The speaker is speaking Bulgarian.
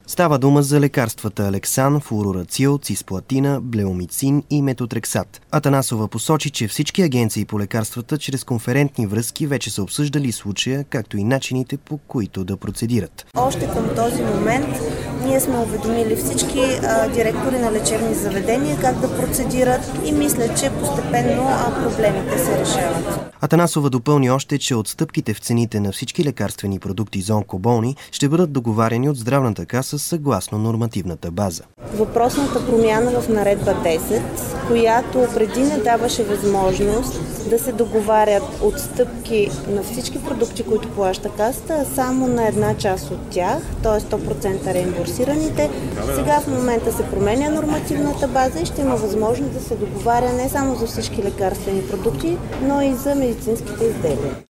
Става дума за лекарствата Алексан, флуорацил, цисплатина, блеомицин и метотрексат. Атанасова посочи, че всички агенции по лекарствата чрез конферентни връзки вече са обсъждали случая, както и начините, по които да процедират. Още към този момент ние сме уведомили всички директори на лечебни заведения как да процедират и мисля, че постепенно проблемите се решават. Атанасова допълни още, че отстъпките в цените на всички лекарствени продукти за онкоболни ще бъдат договаряни от Здравната каса съгласно нормативната база. Въпросната промяна в наредба 10, която преди не даваше възможност да се договарят отстъпки на всички продукти, които плаща касата, а само на една част от тях, т.е. 100% реимбурсираните. Сега в момента се променя нормативната база и ще има възможност да се договаря не само за всички лекарствени продукти, но и за медицинските изделия.